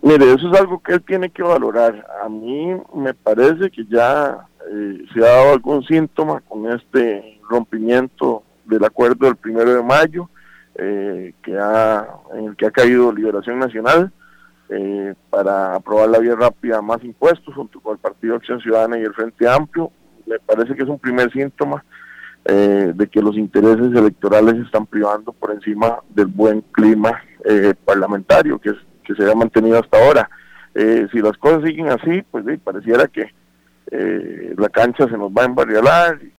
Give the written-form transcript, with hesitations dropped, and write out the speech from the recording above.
Mire, eso es algo que él tiene que valorar. A mí me parece que ya se ha dado algún síntoma con este rompimiento del acuerdo del 1 de mayo, en el que ha caído Liberación Nacional, para aprobar la vía rápida más impuestos junto con el Partido Acción Ciudadana y el Frente Amplio. Me parece que es un primer síntoma de que los intereses electorales se están privando por encima del buen clima parlamentario que se ha mantenido hasta ahora. Si las cosas siguen así, pues pareciera que la cancha se nos va a embarrialar